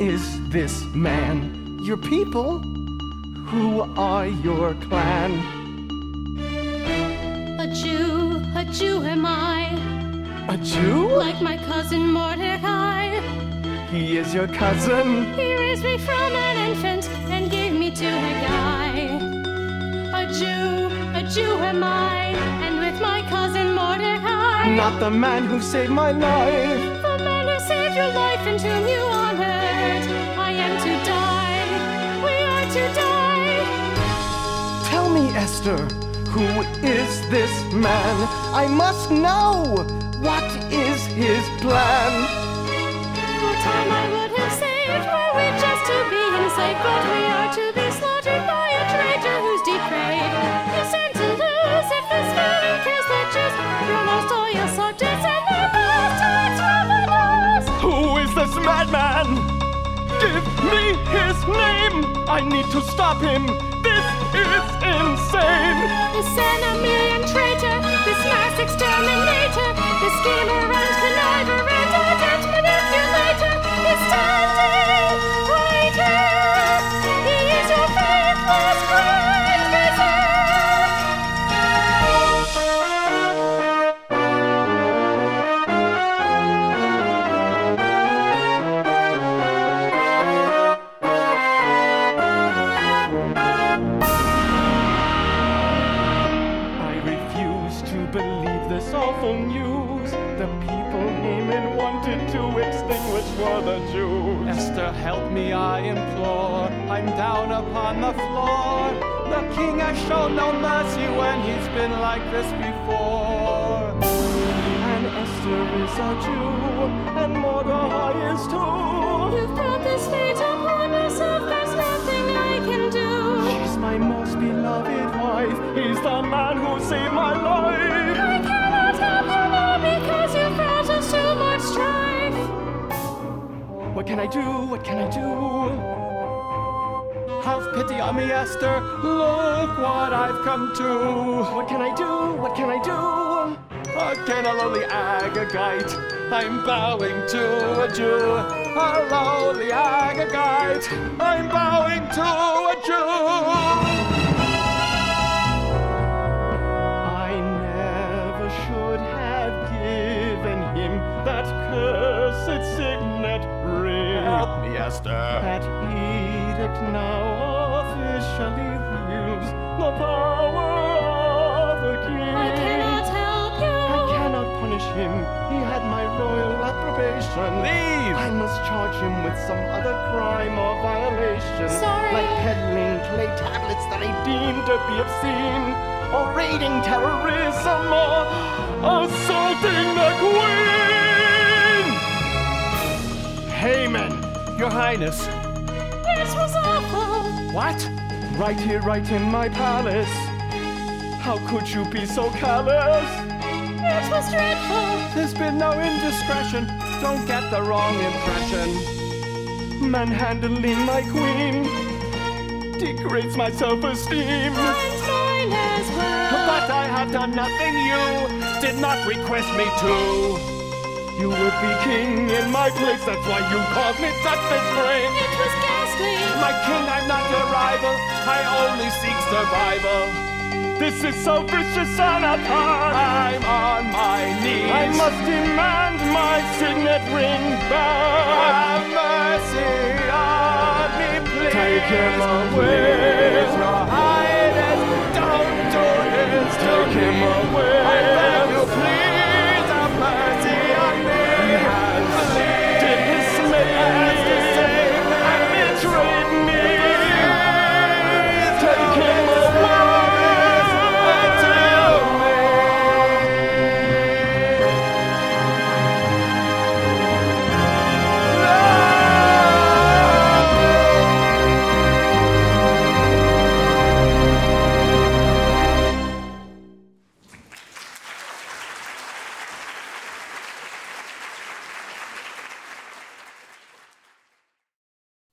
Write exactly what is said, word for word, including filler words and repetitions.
is this man? Your people? Who are your clan? A Jew, a Jew am I. A Jew? Like my cousin Mordecai. He is your cousin? He raised me from an infant and gave me to a guy. A Jew, a Jew am I, and with my cousin Mordecai. Not the man who saved my life. The man who saved your life and whom you honored. I am to die. We are to die. Tell me, Esther, who is this man? I must know. What is his plan? The time I would have saved were we just to be enslaved, but we are to be slaughtered by a traitor who's depraved. You sent to lose if this man cares the Jews. You're most loyal subjects and their most tax revenues. Who is this madman? Give me his name. I need to stop him. This is insane. This enemy and traitor, this mass exterminator, this schemer and conniver and ardent manipulator is standing right here. He is your faithless grand vizier. Believe this awful news. The people Haman wanted to extinguish were the Jews. Esther, help me, I implore. I'm down upon the floor. The king has shown no mercy when he's been like this before. And Esther is a Jew, and Mordecai is too. You've brought this fate upon yourself, there's nothing I can do. She's my most beloved wife. He's the man who saved my life. I cannot help you now because you've brought us too much strife. What can I do? What can I do? Have pity on me, Esther. Look what I've come to. What can I do? What can I do? Again, a lowly Agagite. I'm bowing to a Jew. A lowly Agagite. I'm bowing to a Jew. That cursed signet ring. Help me, Esther. That edict now officially wields the power of the king. I cannot help you. I cannot punish him. He had my royal approbation. Leave. I must charge him with some other crime or violation. Sorry. Like peddling clay tablets that I deem to be obscene, or raiding terrorism, or assaulting the queen. Haman, Your Highness. This was awful. What? Right here, right in my palace. How could you be so callous? It was dreadful. There's been no indiscretion. Don't get the wrong impression. Manhandling my queen degrades my self-esteem. And mine as well. But I have done nothing you did not request me to. You would be king in my place, that's why you caused me such disgrace. It was ghastly. My king, I'm not your rival. I only seek survival. This is so vicious and apart. I'm on my knees. I must demand my signet ring back. Have mercy on me, please. Take him away. Your